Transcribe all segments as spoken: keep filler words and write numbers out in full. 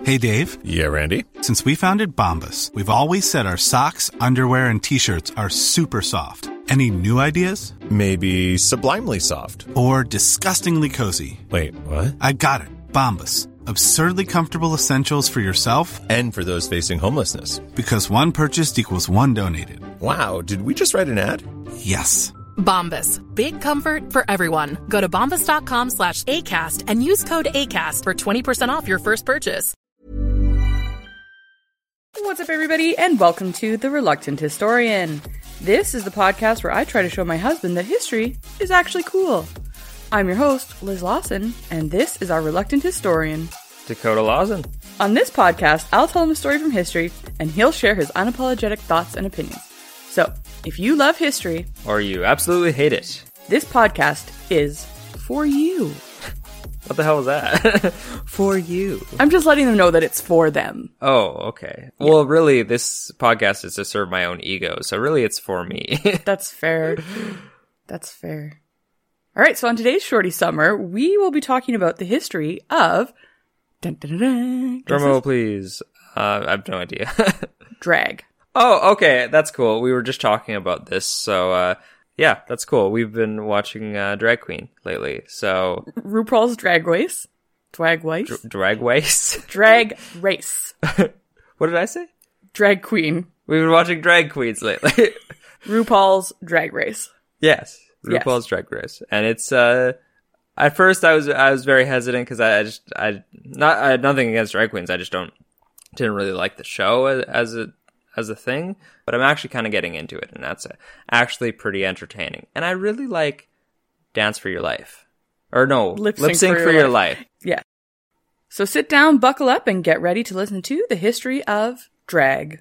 Hey, Dave. Yeah, Randy? Since we founded Bombas, we've always said our socks, underwear, and T-shirts are super soft. Any new ideas? Maybe sublimely soft. Or disgustingly cozy. Wait, what? I got it. Bombas. Absurdly comfortable essentials for yourself and for those facing homelessness. Because one purchased equals one donated. Wow, did we just write an ad? Yes. Bombas. Big comfort for everyone. Go to bombas.com slash ACAST and use code ACAST for twenty percent off your first purchase. What's up, everybody, and welcome to The Reluctant Historian. This is the podcast where I try to show my husband that history is actually cool. I'm your host, Liz Lawson, and this is our Reluctant Historian, Dakota Lawson. On this podcast, I'll tell him a story from history, and he'll share his unapologetic thoughts and opinions. So, if you love history, or you absolutely hate it, this podcast is for you. What the hell was that? For you. I'm just letting them know that it's for them. Oh, okay. Yeah. Well, really, this podcast is to serve my own ego, so really it's for me. That's fair. That's fair. All right, so on today's Shorty Summer, we will be talking about the history of... Dun, dun, dun, dun, Drum roll, please. Uh, I have no idea. Drag. Oh, okay, that's cool. We were just talking about this, so uh, yeah, that's cool. We've been watching uh, Drag Queen lately, so... RuPaul's Drag Race. Drag Race? Dr- drag Race? Drag Race. What did I say? Drag Queen. We've been watching Drag Queens lately. RuPaul's Drag Race. Yes. RuPaul's yes. Drag Race, and it's uh, at first I was I was very hesitant because I, I just I not I had nothing against drag queens. I just don't didn't really like the show as, as a as a thing, but I'm actually kind of getting into it, and that's actually pretty entertaining. And I really like Dance for Your Life, or no, Lip Sync, Lip Sync for, for Your, your life. life. Yeah. So sit down, buckle up, and get ready to listen to the history of drag.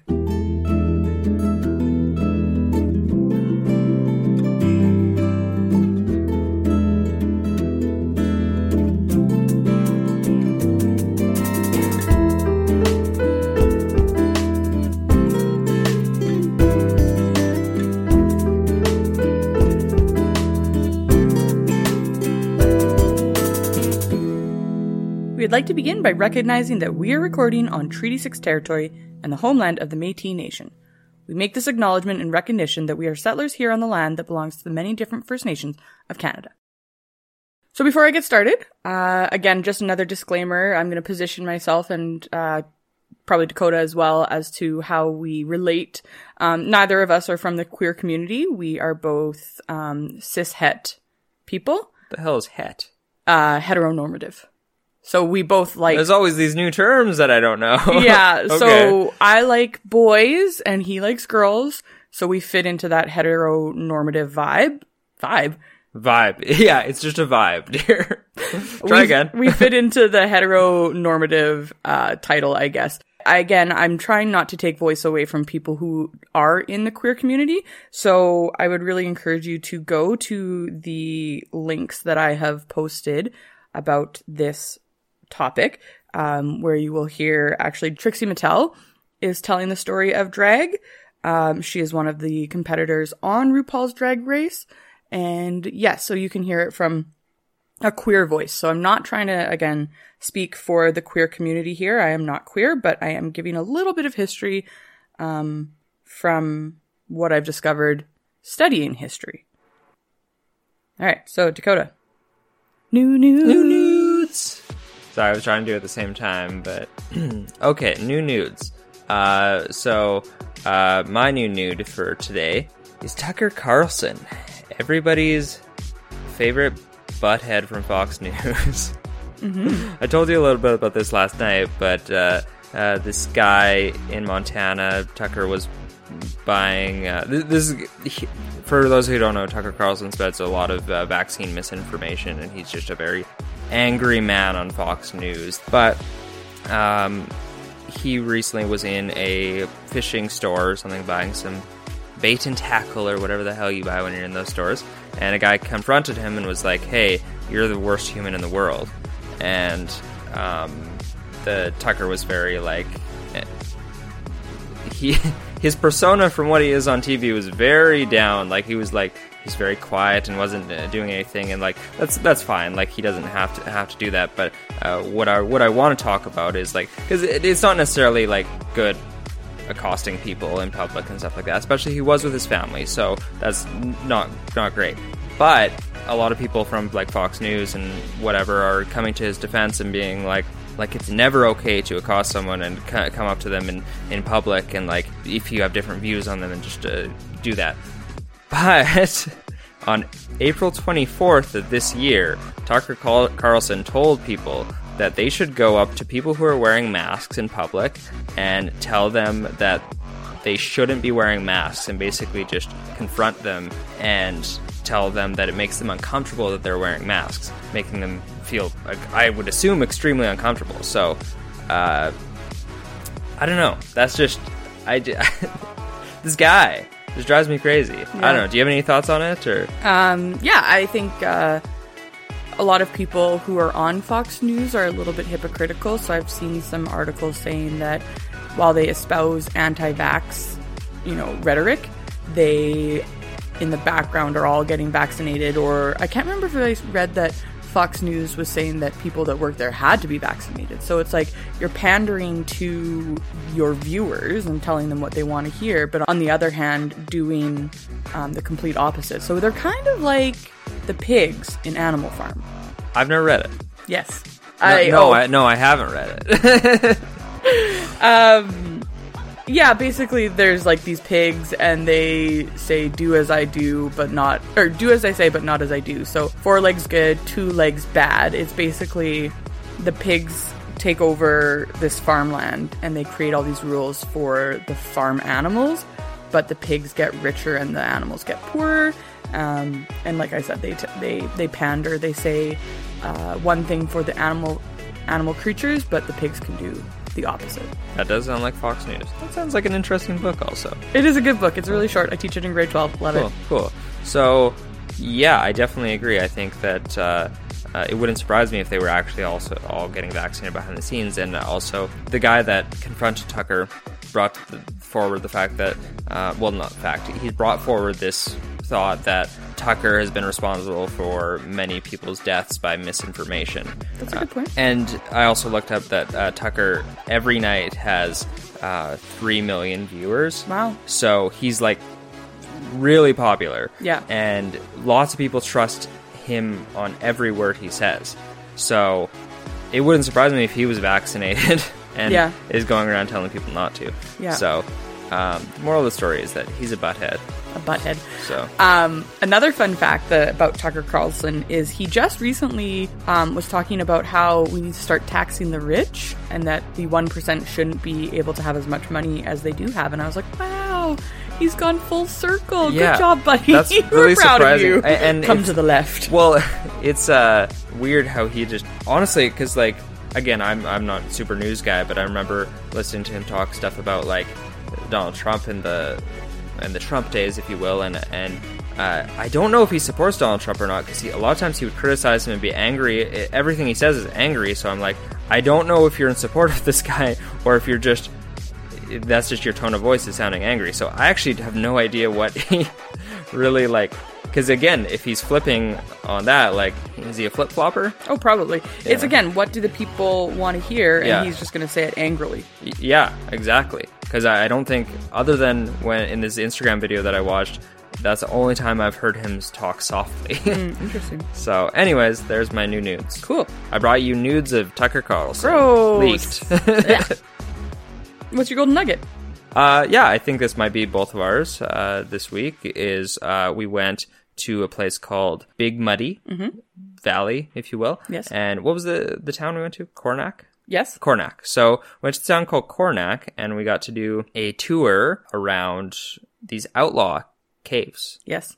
We'd like to begin by recognizing that we are recording on Treaty six territory and the homeland of the Métis Nation. We make this acknowledgement in recognition that we are settlers here on the land that belongs to the many different First Nations of Canada. So before I get started, uh, again, just another disclaimer. I'm going to position myself and uh, probably Dakota as well as to how we relate. Um, neither of us are from the queer community. We are both um, cis-het people. The hell is het? Uh, heteronormative. So we both like... There's always these new terms that I don't know. Yeah, okay. So I like boys and he likes girls. So we fit into that heteronormative vibe. Vibe? Vibe. Yeah, it's just a vibe, dear. Try we, again. We fit into the heteronormative uh, title, I guess. I, again, I'm trying not to take voice away from people who are in the queer community. So I would really encourage you to go to the links that I have posted about this topic, um, where you will hear actually Trixie Mattel is telling the story of drag. Um, she is one of the competitors on RuPaul's Drag Race. And yes, so you can hear it from a queer voice. So I'm not trying to, again, speak for the queer community here. I am not queer, but I am giving a little bit of history um, from what I've discovered studying history. All right, so Dakota. New nudes. New nudes. Sorry, I was trying to do it at the same time, but okay, new nudes. Uh, so uh, my new nude for today is Tucker Carlson, everybody's favorite butthead from Fox News. Mm-hmm. I told you a little bit about this last night, but uh, uh, this guy in Montana, Tucker was buying. Uh, this is. He, For those who don't know, Tucker Carlson spreads a lot of uh, vaccine misinformation, and he's just a very angry man on Fox News. But um, he recently was in a fishing store or something, buying some bait and tackle or whatever the hell you buy when you're in those stores. And a guy confronted him and was like, "Hey, you're the worst human in the world." And um, the Tucker was very like, he his persona from what he is on T V was very down. Like, he was like, he's very quiet and wasn't uh, doing anything, and like that's that's fine. Like, he doesn't have to have to do that. But uh, what I what I want to talk about is like, because it, it's not necessarily like good accosting people in public and stuff like that. Especially he was with his family, so that's not not great. But a lot of people from like Fox News and whatever are coming to his defense and being like, like it's never okay to accost someone and c- come up to them in, in public, and like if you have different views on them, and just uh, do that. But on April twenty-fourth of this year, Tucker Carlson told people that they should go up to people who are wearing masks in public and tell them that they shouldn't be wearing masks, and basically just confront them and tell them that it makes them uncomfortable that they're wearing masks, making them feel, I would assume, extremely uncomfortable. So, uh, I don't know. That's just, I, this guy just drives me crazy. Yeah. I don't know. Do you have any thoughts on it? Or um, yeah, I think uh, a lot of people who are on Fox News are a little bit hypocritical. So I've seen some articles saying that while they espouse anti-vax, you know, rhetoric, they in the background are all getting vaccinated. Or I can't remember if I read that Fox News was saying that people that work there had to be vaccinated. So it's like you're pandering to your viewers and telling them what they want to hear, but on the other hand, doing um, the complete opposite. So they're kind of like the pigs in Animal Farm. I've never read it. Yes. No, I, no, oh. I, no, I haven't read it. um... Yeah, basically there's like these pigs and they say do as I do but not, or do as I say but not as I do. So four legs good, two legs bad. It's basically the pigs take over this farmland and they create all these rules for the farm animals, but the pigs get richer and the animals get poorer. Um, and like I said, they t- they they pander. They say uh, one thing for the animal animal creatures, but the pigs can do the opposite. That does sound like Fox News. That sounds like an interesting book also. It is a good book. It's really short. I teach it in grade twelve. Love cool, it. Cool. So, yeah, I definitely agree. I think that uh, uh, it wouldn't surprise me if they were actually also all getting vaccinated behind the scenes. And also, the guy that confronted Tucker brought the, forward the fact that, uh, well, not fact, he brought forward this thought that Tucker has been responsible for many people's deaths by misinformation. That's a good point. Uh, and I also looked up that uh, Tucker every night has uh, three million viewers. Wow. So he's like really popular. Yeah. And lots of people trust him on every word he says. So it wouldn't surprise me if he was vaccinated and yeah. is going around telling people not to. Yeah. So um, the moral of the story is that he's a butthead. A butthead. So, um, another fun fact that, about Tucker Carlson is he just recently um, was talking about how we need to start taxing the rich and that the one percent shouldn't be able to have as much money as they do have. And I was like, wow, he's gone full circle. Yeah, Good job, buddy. That's We're really proud surprising. of you. And Come to the left. Well, it's uh, weird how he just, honestly, because like, again, I'm I'm not a super news guy, but I remember listening to him talk stuff about like Donald Trump and the and the Trump days, if you will, and and uh, I don't know if he supports Donald Trump or not, because a lot of times he would criticize him and be angry. Everything he says is angry, so I'm like, I don't know if you're in support of this guy or if you're just, that's just your tone of voice is sounding angry. So I actually have no idea what he really like. Because again, if he's flipping on that, like, is he a flip-flopper? Oh, probably. Yeah. It's, again, what do the people want to hear? And Yeah. he's just going to say it angrily. Y- yeah, exactly. Because I, I don't think, other than when in this Instagram video that I watched, that's the only time I've heard him talk softly. Mm, interesting. So, anyways, there's my new nudes. Cool. I brought you nudes of Tucker Carlson. Gross. Leaked. What's your golden nugget? Uh, yeah, I think this might be both of ours uh, this week, is uh, we went to a place called Big Muddy Mm-hmm. Valley, if you will. Yes. And what was the, the town we went to? Cornack? Yes. Cornack. So we went to a town called Cornack, and we got to do a tour around these outlaw caves. Yes.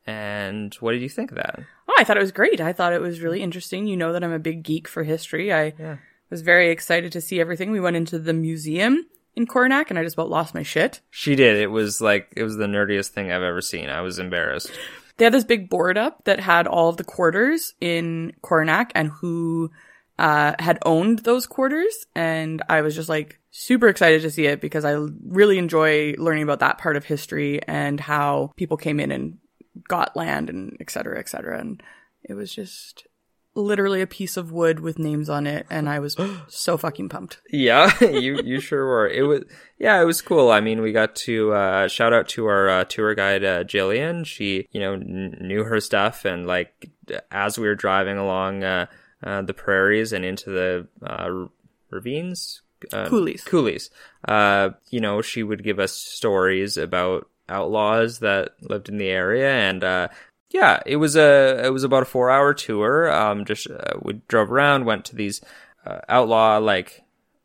And what did you think of that? Oh, I thought it was great. I thought it was really interesting. You know that I'm a big geek for history. I Yeah. was very excited to see everything. We went into the museum in Cornack, and I just about lost my shit. She did. It was like, it was the nerdiest thing I've ever seen. I was embarrassed. They had this big board up that had all of the quarters in Cornack and who uh, had owned those quarters, and I was just like super excited to see it because I really enjoy learning about that part of history and how people came in and got land and et cetera, et cetera. And it was just literally a piece of wood with names on it, and I was so fucking pumped. Yeah, you you sure were. It was yeah, it was cool. I mean, we got to uh, shout out to our uh, tour guide uh, Jillian. She you know n- knew her stuff, and like as we were driving along uh, uh, the prairies and into the uh, ravines, uh, Coulees, coulees. Uh, you know, she would give us stories about outlaws that lived in the area, and uh, yeah, it was a it was about a four hour tour. Um, just uh, we drove around, went to these uh, outlaw like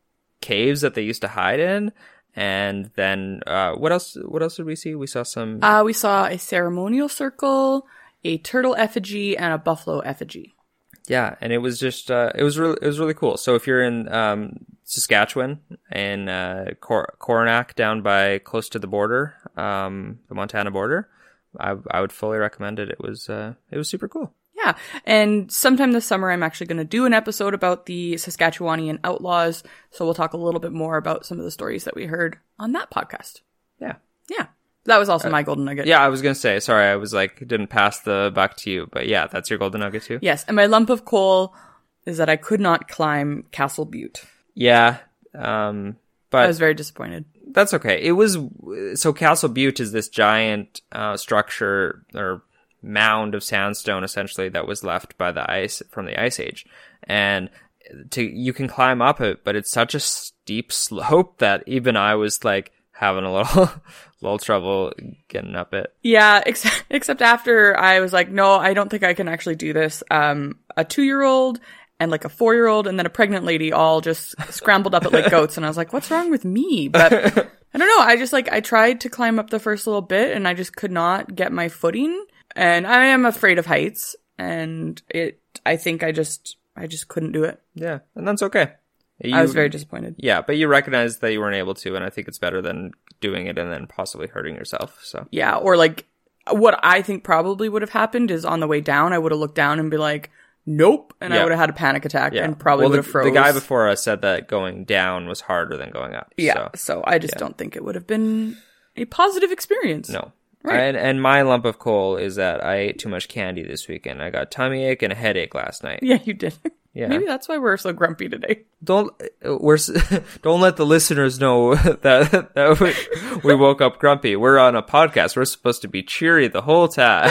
caves that they used to hide in, and then uh, what else? What else did we see? We saw some. Uh, we saw a ceremonial circle, a turtle effigy, and a buffalo effigy. Yeah, and it was just uh, it was really it was really cool. So if you're in um, Saskatchewan and uh, Cor- Coronach down by close to the border, um, the Montana border. I I would fully recommend it. It was uh it was super cool. Yeah, and sometime this summer I'm actually going to do an episode about the Saskatchewanian outlaws, so we'll talk a little bit more about some of the stories that we heard on that podcast. Yeah. Yeah. That was also uh, my golden nugget. Yeah, I was going to say, sorry, I was like didn't pass the buck to you, but yeah, that's your golden nugget too. Yes, and my lump of coal is that I could not climb Castle Butte. Yeah. Um but I was very disappointed. That's okay. It was, so Castle Butte is this giant uh, structure or mound of sandstone essentially that was left by the ice from the Ice Age. And to you can climb up it, but it's such a steep slope that even I was like having a little, little trouble getting up it. Yeah, except, except after I was like, no, I don't think I can actually do this. Um, a two-year-old and like a four-year-old and then a pregnant lady all just scrambled up it like goats. And I was like, what's wrong with me? But I don't know. I just like, I tried to climb up the first little bit and I just could not get my footing. And I am afraid of heights. And it, I think I just, I just couldn't do it. Yeah. And that's okay. You, I was very disappointed. Yeah. But you recognize that you weren't able to. And I think it's better than doing it and then possibly hurting yourself. So yeah. Or like what I think probably would have happened is on the way down, I would have looked down and be like, nope. And yeah. I would have had a panic attack yeah. and probably well, would the, have froze. The guy before us said that going down was harder than going up. Yeah. So, so I just yeah. don't think it would have been a positive experience. No. Right. And, and my lump of coal is that I ate too much candy this weekend. I got tummy ache and a headache last night. Yeah, you did. Yeah. Maybe that's why we're so grumpy today. Don't we're don't let the listeners know that, that we woke up grumpy. We're on a podcast. We're supposed to be cheery the whole time.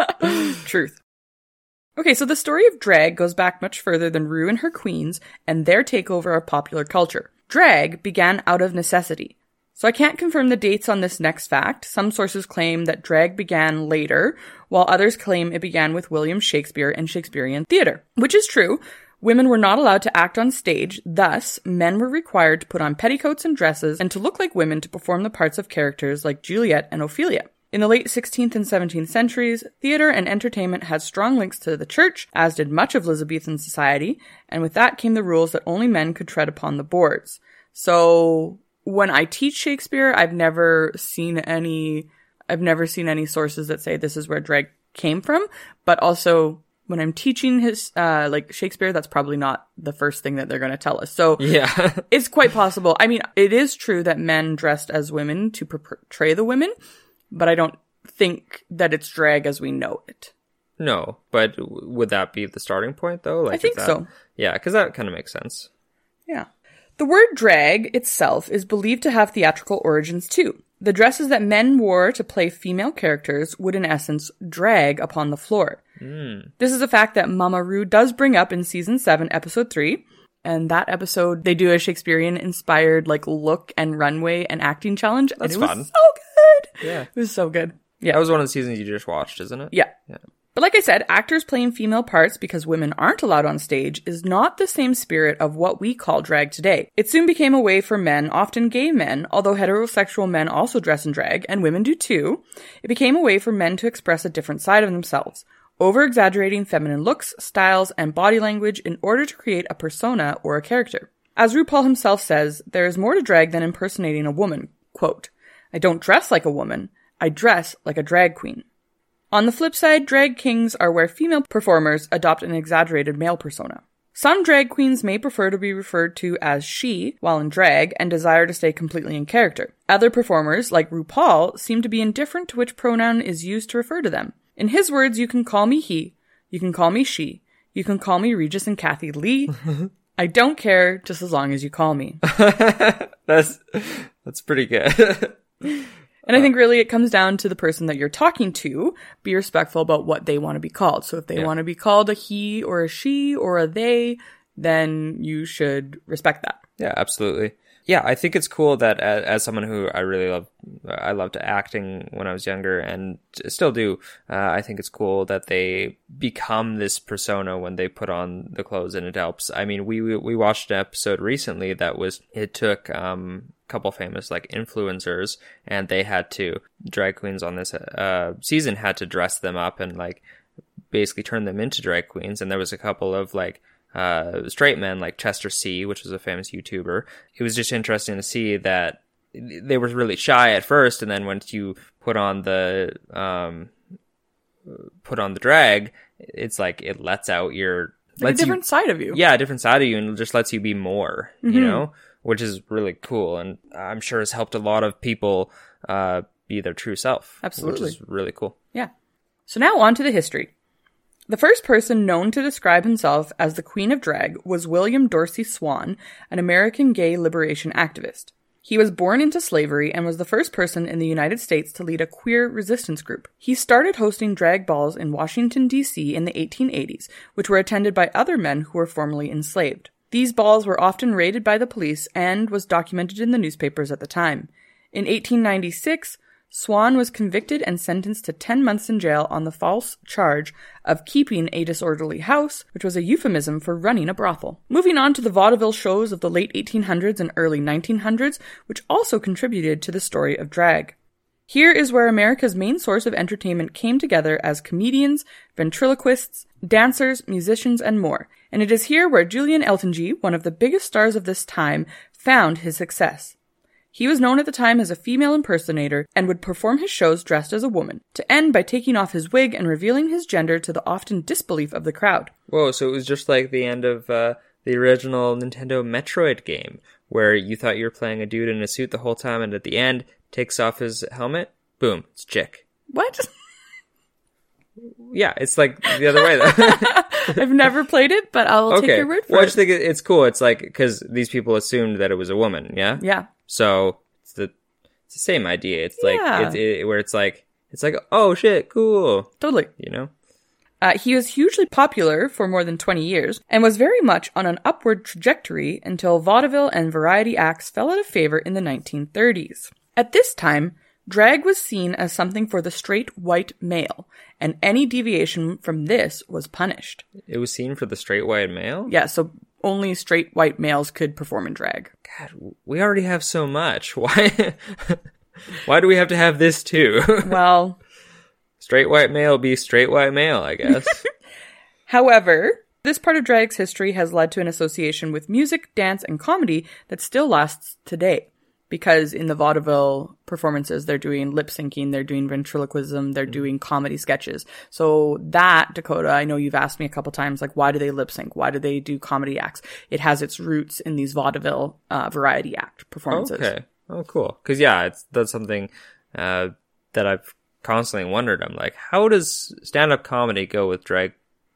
Truth. Okay, so the story of drag goes back much further than Rue and her queens and their takeover of popular culture. Drag began out of necessity. So I can't confirm the dates on this next fact. Some sources claim that drag began later, while others claim it began with William Shakespeare and Shakespearean theatre. Which is true. Women were not allowed to act on stage, thus, men were required to put on petticoats and dresses and to look like women to perform the parts of characters like Juliet and Ophelia. In the late sixteenth and seventeenth centuries, theatre and entertainment had strong links to the church, as did much of Elizabethan society, and with that came the rules that only men could tread upon the boards. So, when I teach Shakespeare, I've never seen any, I've never seen any sources that say this is where drag came from, but also, when I'm teaching his, uh, like Shakespeare, that's probably not the first thing that they're going to tell us. So, yeah, it's quite possible. I mean, it is true that men dressed as women to portray the women, but I don't think that it's drag as we know it. No, but would that be the starting point, though? Like, I think that, so. Yeah, because that kind of makes sense. Yeah. The word drag itself is believed to have theatrical origins, too. The dresses that men wore to play female characters would, in essence, drag upon the floor. Mm. This is a fact that Mama Rue does bring up in season seven, episode three. And that episode, they do a Shakespearean-inspired, like, look and runway and acting challenge. That's and it fun. was so good. Yeah. It was so good. Yeah. That was one of the seasons you just watched, isn't it? Yeah. Yeah. But like I said, actors playing female parts because women aren't allowed on stage is not the same spirit of what we call drag today. It soon became a way for men, often gay men, although heterosexual men also dress in drag, and women do too, it became a way for men to express a different side of themselves, over-exaggerating feminine looks, styles, and body language in order to create a persona or a character. As RuPaul himself says, there is more to drag than impersonating a woman. Quote, I don't dress like a woman, I dress like a drag queen. On the flip side, drag kings are where female performers adopt an exaggerated male persona. Some drag queens may prefer to be referred to as she while in drag and desire to stay completely in character. Other performers, like RuPaul, seem to be indifferent to which pronoun is used to refer to them. In his words, you can call me he, you can call me she, you can call me Regis and Kathy Lee. I don't care, just as long as you call me. that's that's pretty good. And I think really it comes down to the person that you're talking to. Be respectful about what they want to be called. So if they Yeah. want to be called a he or a she or a they, then you should respect that. Yeah, absolutely. Yeah, I think it's cool that as, as someone who I really love, I loved acting when I was younger and still do. Uh, I think it's cool that they become this persona when they put on the clothes, and it helps. I mean, we we, we watched an episode recently that was, it took um, a couple famous like influencers, and they had to, drag queens on this uh, season had to dress them up and like basically turn them into drag queens. And there was a couple of like, Uh, straight men like Chester C, which was a famous YouTuber. It was just interesting to see that they were really shy at first, and then once you put on the um, put on the drag, it's like it lets out your Like lets a different you, side of you. yeah, a different side of you, and it just lets you be more, Mm-hmm. you know, which is really cool, and I'm sure has helped a lot of people uh, be their true self. Absolutely. Which is really cool. Yeah. So now on to the history. The first person known to describe himself as the Queen of Drag was William Dorsey Swann, an American gay liberation activist. He was born into slavery and was the first person in the United States to lead a queer resistance group. He started hosting drag balls in Washington, D C in the eighteen eighties, which were attended by other men who were formerly enslaved. These balls were often raided by the police and was documented in the newspapers at the time. In eighteen ninety-six, Swann was convicted and sentenced to ten months in jail on the false charge of keeping a disorderly house, which was a euphemism for running a brothel. Moving on to the vaudeville shows of the late eighteen hundreds and early nineteen hundreds, which also contributed to the story of drag. Here is where America's main source of entertainment came together as comedians, ventriloquists, dancers, musicians, and more. And it is here where Julian Eltinge, one of the biggest stars of this time, found his success. He was known at the time as a female impersonator and would perform his shows dressed as a woman, to end by taking off his wig and revealing his gender to the often disbelief of the crowd. Whoa, so it was just like the end of uh, the original Nintendo Metroid game, where you thought you were playing a dude in a suit the whole time, and at the end, takes off his helmet, boom, it's Chick. What? Yeah, it's like the other way. I've never played it, but I'll Okay. take your word for Well, I it. just think it- it's cool. It's like, because these people assumed that it was a woman, yeah? Yeah. So, it's the, it's the same idea. It's like, Yeah. it's, it, where it's like, it's like, oh shit, cool, Totally. you know? Uh, he was hugely popular for more than twenty years and was very much on an upward trajectory until vaudeville and variety acts fell out of favor in the nineteen thirties. At this time, drag was seen as something for the straight white male, and any deviation from this was punished. It was seen for the straight white male? Yeah, so only straight white males could perform in drag. God, we already have so much. Why, why do we have to have this too? Well, Straight white male be straight white male, I guess. however, this part of drag's history has led to an association with music, dance, and comedy that still lasts today. Because in the vaudeville performances, they're doing lip syncing, they're doing ventriloquism, they're doing comedy sketches. So that, Dakota, I know you've asked me a couple times, like, why do they lip sync? Why do they do comedy acts? It has its roots in these vaudeville uh, variety act performances. Okay. Oh, cool. Because, yeah, it's that's something uh, that I've constantly wondered. I'm like, how does stand-up comedy go with drag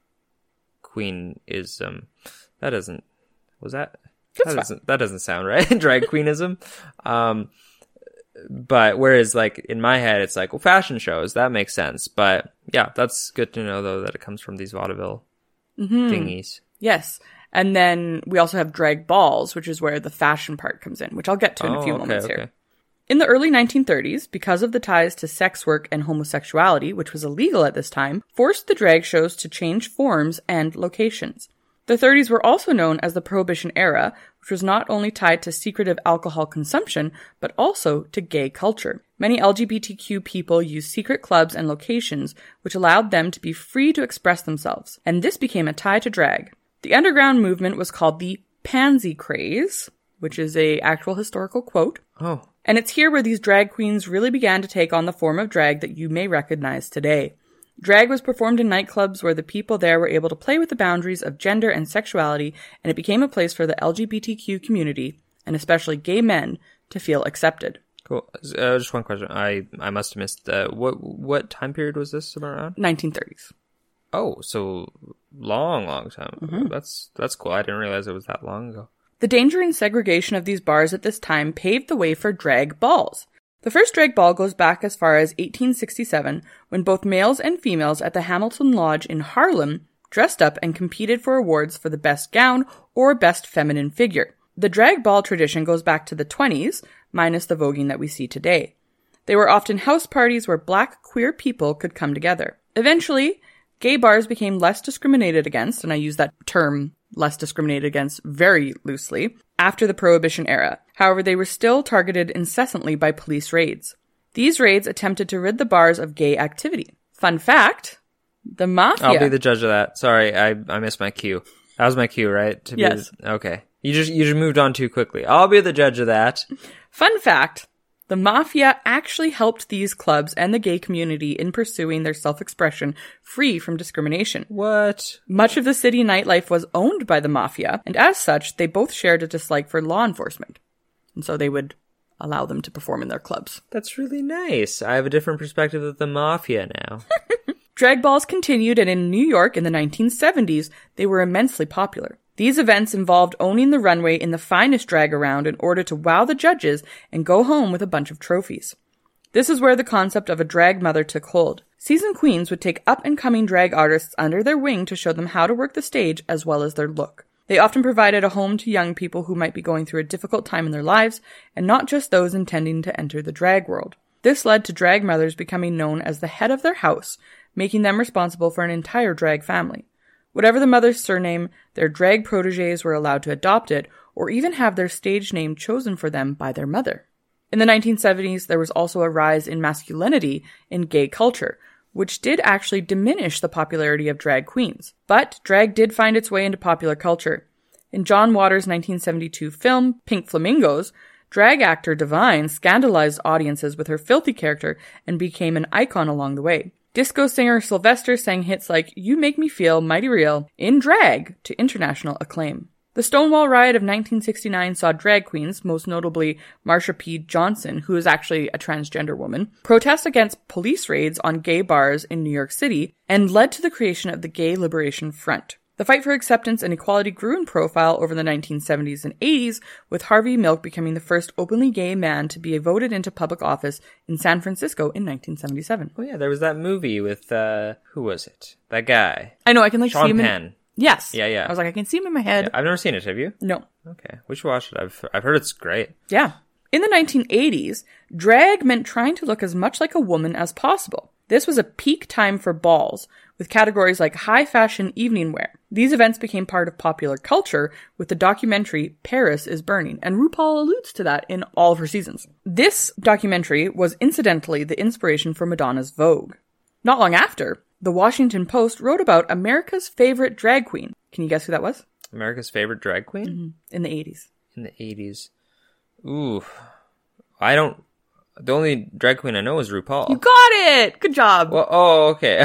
queenism? That doesn't... Was that... That's That doesn't, that doesn't sound right. Drag queenism. Um, but whereas, like, in my head, it's like, well, fashion shows, that makes sense. But, yeah, that's good to know, though, that it comes from these vaudeville Mm-hmm. thingies. Yes. And then we also have drag balls, which is where the fashion part comes in, which I'll get to in a Oh, few okay, moments okay. here. In the early nineteen thirties, because of the ties to sex work and homosexuality, which was illegal at this time, forced the drag shows to change forms and locations. The thirties were also known as the Prohibition era, which was not only tied to secretive alcohol consumption, but also to gay culture. Many L G B T Q people used secret clubs and locations, which allowed them to be free to express themselves, and this became a tie to drag. The underground movement was called the Pansy Craze, which is a actual historical quote. Oh. And it's here where these drag queens really began to take on the form of drag that you may recognize today. Drag was performed in nightclubs where the people there were able to play with the boundaries of gender and sexuality, and it became a place for the L G B T Q community, and especially gay men, to feel accepted. Cool. Uh, just one question. I, I must have missed. Uh, what what time period was this around? nineteen thirties. Oh, so long, long time. Mm-hmm. That's that's cool. I didn't realize it was that long ago. The danger and segregation of these bars at this time paved the way for drag balls. The first drag ball goes back as far as eighteen sixty-seven, when both males and females at the Hamilton Lodge in Harlem dressed up and competed for awards for the best gown or best feminine figure. The drag ball tradition goes back to the twenties, minus the voguing that we see today. They were often house parties where black queer people could come together. Eventually, gay bars became less discriminated against, and I use that term less discriminated against very loosely, after the Prohibition era. However, they were still targeted incessantly by police raids. These raids attempted to rid the bars of gay activity. Fun fact, the mafia... I'll be the judge of that. Sorry, I, I missed my cue. That was my cue, right? To be yes. The, okay. You just you just moved on too quickly. I'll be the judge of that. Fun fact, the mafia actually helped these clubs and the gay community in pursuing their self-expression free from discrimination. What? Much of the city nightlife was owned by the mafia, and as such, they both shared a dislike for law enforcement. And so they would allow them to perform in their clubs. That's really nice. I have a different perspective of the mafia now. Drag balls continued, and in New York in the nineteen seventies, they were immensely popular. These events involved owning the runway in the finest drag around in order to wow the judges and go home with a bunch of trophies. This is where the concept of a drag mother took hold. Seasoned queens would take up-and-coming drag artists under their wing to show them how to work the stage as well as their look. They often provided a home to young people who might be going through a difficult time in their lives, and not just those intending to enter the drag world. This led to drag mothers becoming known as the head of their house, making them responsible for an entire drag family. Whatever the mother's surname, their drag protégés were allowed to adopt it, or even have their stage name chosen for them by their mother. In the nineteen seventies, there was also a rise in masculinity in gay culture, which did actually diminish the popularity of drag queens. But drag did find its way into popular culture. In John Waters' nineteen seventy-two film, Pink Flamingos, drag actor Divine scandalized audiences with her filthy character and became an icon along the way. Disco singer Sylvester sang hits like You Make Me Feel Mighty Real in drag to international acclaim. The Stonewall Riot of nineteen sixty-nine saw drag queens, most notably Marsha P. Johnson, who is actually a transgender woman, protest against police raids on gay bars in New York City and led to the creation of the Gay Liberation Front. The fight for acceptance and equality grew in profile over the nineteen seventies and eighties, with Harvey Milk becoming the first openly gay man to be voted into public office in San Francisco in nineteen seventy-seven. Oh yeah, there was that movie with, uh, who was it? That guy. I know, I can like Sean see him Penn. in... Yes. Yeah, yeah. I was like, I can see him in my head. Yeah, I've never seen it, have you? No. Okay, we should watch it. I've, I've heard it's great. Yeah. In the nineteen eighties, drag meant trying to look as much like a woman as possible. This was a peak time for balls, with categories like high fashion evening wear. These events became part of popular culture with the documentary Paris is Burning, and RuPaul alludes to that in all of her seasons. This documentary was incidentally the inspiration for Madonna's Vogue. Not long after, the Washington Post wrote about America's favorite drag queen. Can you guess who that was? America's favorite drag queen? Mm-hmm. In the eighties. In the eighties. Ooh. I don't... The only drag queen I know is RuPaul. You got it! Good job. Well, oh, okay.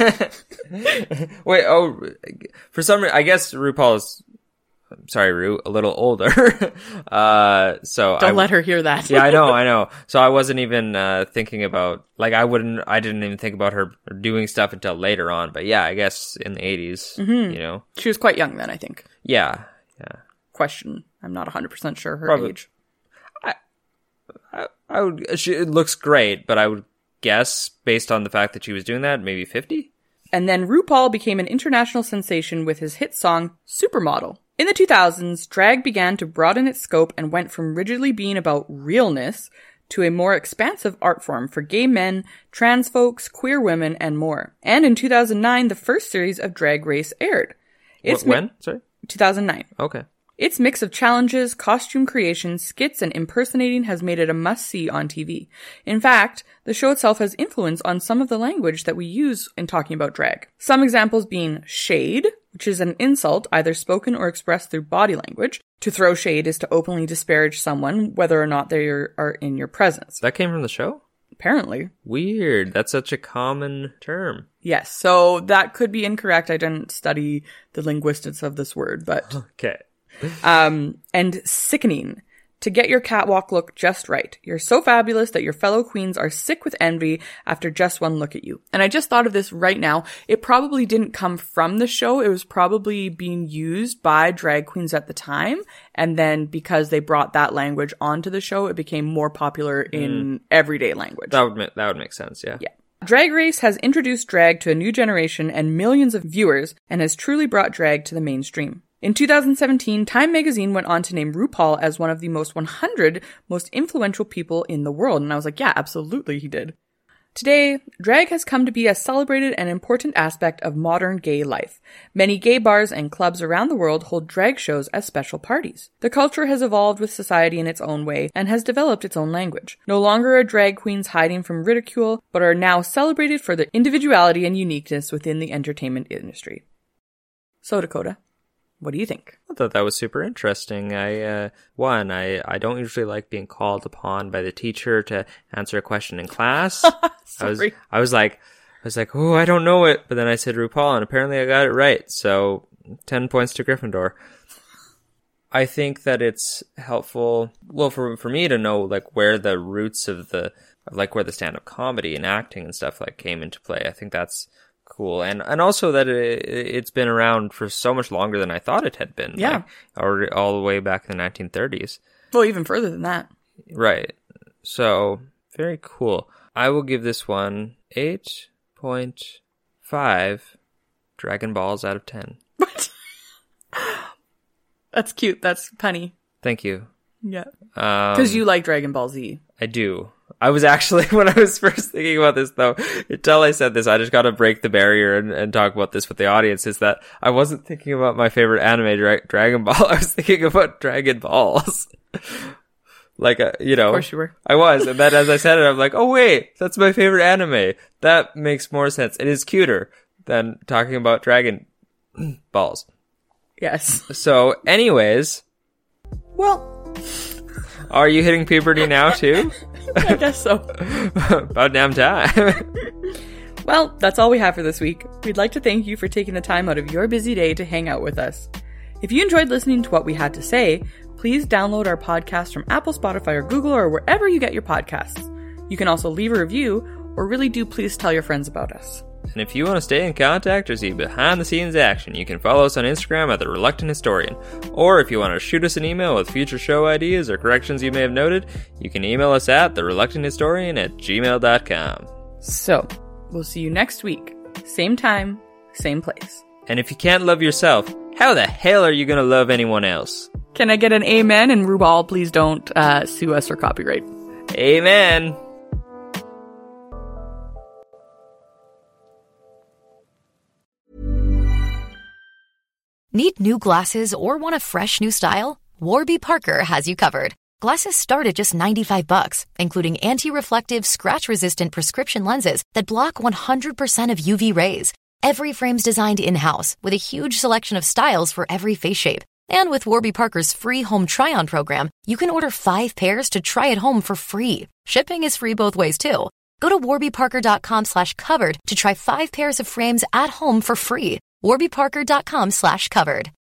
Wait, oh, for some reason, I guess RuPaul is, sorry, Ru, a little older. uh, so Don't I, let her hear that. Yeah, I know, I know. So I wasn't even, uh, thinking about, like, I wouldn't, I didn't even think about her doing stuff until later on. But yeah, I guess in the eighties, mm-hmm. you know. She was quite young then, I think. Yeah, yeah. Question. I'm not one hundred percent sure her Probably. age. I, I, I would, she, it looks great, but I would guess, based on the fact that she was doing that, maybe fifty? And then RuPaul became an international sensation with his hit song, Supermodel. In the two thousands, drag began to broaden its scope and went from rigidly being about realness to a more expansive art form for gay men, trans folks, queer women, and more. And in two thousand nine, the first series of Drag Race aired. It's when? Mi- Sorry? two thousand nine. Okay. Its mix of challenges, costume creation, skits, and impersonating has made it a must-see on T V. In fact, the show itself has influence on some of the language that we use in talking about drag. Some examples being shade, which is an insult either spoken or expressed through body language. To throw shade is to openly disparage someone, whether or not they are, are in your presence. That came from the show? Apparently. Weird. That's such a common term. Yes, so that could be incorrect. I didn't study the linguistics of this word, but... Okay. um, and sickening. To get your catwalk look just right. You're so fabulous that your fellow queens are sick with envy after just one look at you. And I just thought of this right now. It probably didn't come from the show. It was probably being used by drag queens at the time. And then because they brought that language onto the show, it became more popular in mm. everyday language. That would make, that would make sense, yeah. Yeah. Drag Race has introduced drag to a new generation and millions of viewers and has truly brought drag to the mainstream. In two thousand seventeen, Time magazine went on to name RuPaul as one of the most one hundred most influential people in the world. And I was like, yeah, absolutely, he did. Today, drag has come to be a celebrated and important aspect of modern gay life. Many gay bars and clubs around the world hold drag shows as special parties. The culture has evolved with society in its own way and has developed its own language. No longer are drag queens hiding from ridicule, but are now celebrated for their individuality and uniqueness within the entertainment industry. So, Dakota, what do you think? I thought that was super interesting. I, uh, one, I, I don't usually like being called upon by the teacher to answer a question in class. I was, I was like, I was like, oh, I don't know it. But then I said RuPaul and apparently I got it right. So ten points to Gryffindor. I think that it's helpful, well, for, for me to know, like, where the roots of the, of like, where the stand-up comedy and acting and stuff, like, came into play. I think that's cool. And and also that it, it's been around for so much longer than I thought it had been. Yeah. Like, already all the way back in the nineteen thirties. Well, even further than that. Right. So, very cool. I will give this one eight point five Dragon Balls out of ten. What? That's cute. That's punny. Thank you. Yeah. Because um, you like Dragon Ball Z. I do. I was actually, when I was first thinking about this, though, until I said this, I just got to break the barrier and, and talk about this with the audience, is that I wasn't thinking about my favorite anime, Dra- Dragon Ball. I was thinking about Dragon Balls. Like, uh, you know. Of course you were. I was. And then as I said it, I'm like, oh, wait, that's my favorite anime. That makes more sense. It is cuter than talking about Dragon Balls. Yes. So, anyways. Well. Are you hitting puberty now, too? I guess so. About damn time. Well, that's all we have for this week. We'd like to thank you for taking the time out of your busy day to hang out with us. If you enjoyed listening to what we had to say, please download our podcast from Apple, Spotify, or Google, or wherever you get your podcasts. You can also leave a review, or really do please tell your friends about us. And if you want to stay in contact or see behind-the-scenes action, you can follow us on Instagram at The Reluctant Historian. Or if you want to shoot us an email with future show ideas or corrections you may have noted, you can email us at the reluctant historian at gmail dot com. So, we'll see you next week. Same time, same place. And if you can't love yourself, how the hell are you going to love anyone else? Can I get an amen? And RuPaul, please don't uh, sue us for copyright. Amen. Need new glasses or want a fresh new style? Warby Parker has you covered. Glasses start at just ninety-five bucks, including anti-reflective, scratch-resistant prescription lenses that block one hundred percent of U V rays. Every frame's designed in-house with a huge selection of styles for every face shape. And with Warby Parker's free home try-on program, you can order five pairs to try at home for free. Shipping is free both ways, too. Go to warbyparker.com slash covered to try five pairs of frames at home for free. warbyparker.com slash covered.